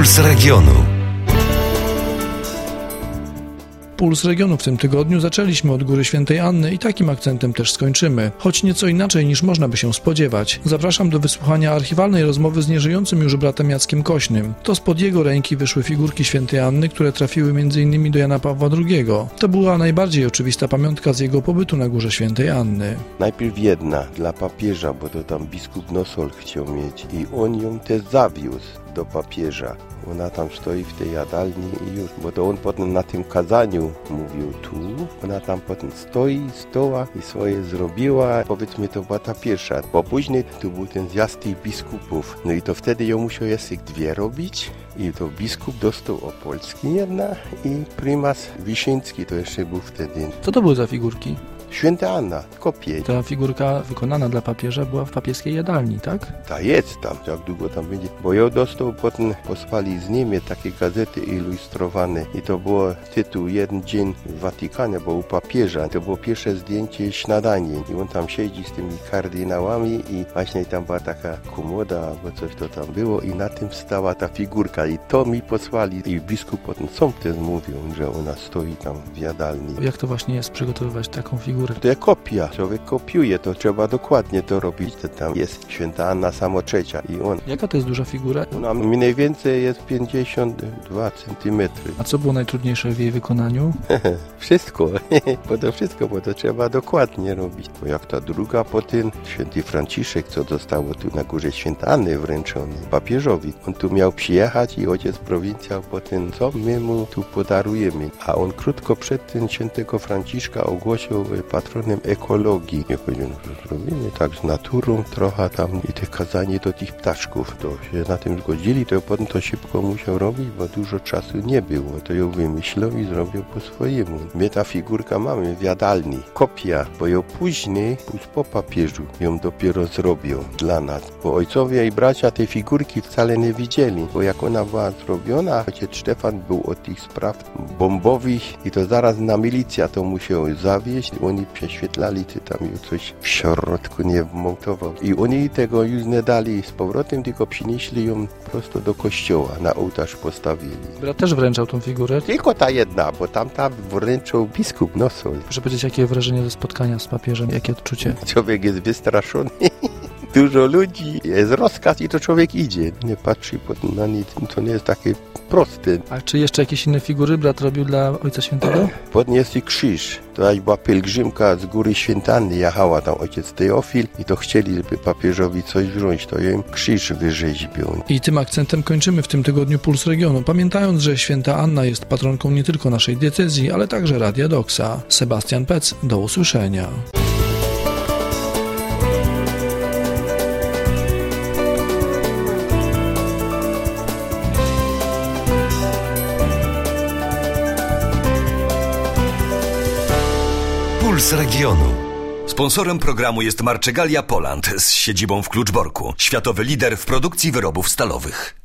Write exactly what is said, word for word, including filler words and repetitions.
Puls Regionu. Puls Regionu w tym tygodniu zaczęliśmy od Góry Świętej Anny i takim akcentem też skończymy, choć nieco inaczej niż można by się spodziewać. Zapraszam do wysłuchania archiwalnej rozmowy z nieżyjącym już bratem Jackiem Kośnym. To spod jego ręki wyszły figurki Świętej Anny, które trafiły między innymi do Jana Pawła drugiego. To była najbardziej oczywista pamiątka z jego pobytu na Górze Świętej Anny. Najpierw jedna dla papieża, bo to tam biskup Nosol chciał mieć i on ją też zawiózł do papieża. Ona tam stoi w tej jadalni i już, bo to on potem na tym kazaniu mówił tu, ona tam potem stoi, stoła i swoje zrobiła. Powiedzmy, to była ta pierwsza, bo później tu był ten zjazd tych biskupów. No i to wtedy ją musiał jeszcze dwie robić i to biskup dostał Opolski jedna i prymas Wiszyński to jeszcze był wtedy. Co to były za figurki? Święta Anna, kopie. Ta figurka wykonana dla papieża była w papieskiej jadalni, tak? Ta jest tam, jak długo tam będzie. Bo ją dostał, potem posłali z Niemiec takie gazety ilustrowane i to było tytuł Jeden dzień w Watykanie, bo u papieża. To było pierwsze zdjęcie śniadanie i on tam siedzi z tymi kardynałami i właśnie tam była taka komoda albo coś to tam było i na tym stała ta figurka i to mi posłali i biskup potem sąd mówił, że ona stoi tam w jadalni. Jak to właśnie jest przygotowywać taką figurkę? To jest kopia. Człowiek kopiuje, to trzeba dokładnie to robić. To tam jest Święta Anna samo trzecia i on. Jaka to jest duża figura? Ona mniej więcej jest pięćdziesiąt dwa centymetry. A co było najtrudniejsze w jej wykonaniu? Wszystko. Bo to wszystko, bo to trzeba dokładnie robić. Bo jak ta druga potem, święty Franciszek, co zostało tu na Górze Świętej Anny wręczony papieżowi. On tu miał przyjechać i ojciec prowincjał potem, co my mu tu podarujemy. A on krótko przed tym świętego Franciszka ogłosił patronem ekologii. Nie powiedziano, że zrobimy tak z naturą trochę tam i te kazanie do tych ptaszków. To się na tym zgodzili, to potem to szybko musiał robić, bo dużo czasu nie było. To ją wymyślał i zrobił po swojemu. My ta figurka mamy w jadalni. Kopia, bo ją później, później po papieżu ją dopiero zrobił dla nas. Bo ojcowie i bracia tej figurki wcale nie widzieli, bo jak ona była zrobiona, ojciec Stefan był od tych spraw bombowych i to zaraz na milicja to musiał zawieźć. Oni prześwietlali, czy tam już coś w środku nie wmontował. I oni tego już nie dali z powrotem, tylko przynieśli ją prosto do kościoła, na ołtarz postawili. Brat też wręczał tą figurę? Tylko ta jedna, bo tamta wręczał biskup Nosol. Proszę powiedzieć, jakie wrażenie ze spotkania z papieżem, jakie odczucie? Człowiek jest wystraszony. Dużo ludzi, jest rozkaz i to człowiek idzie. Nie patrzy na nic, to nie jest takie proste. A czy jeszcze jakieś inne figury brat robił dla Ojca Świętego? Podnieśli krzyż. To była pielgrzymka z Góry Świętej Anny. Jechała tam ojciec Teofil i to chcieli, żeby papieżowi coś wziąć. To im krzyż wyrzeźbił. I tym akcentem kończymy w tym tygodniu Puls Regionu, pamiętając, że Święta Anna jest patronką nie tylko naszej diecezji, ale także Radia Doksa. Sebastian Pec, do usłyszenia. Puls Regionu. Sponsorem programu jest Marczegalia Poland z siedzibą w Kluczborku. Światowy lider w produkcji wyrobów stalowych.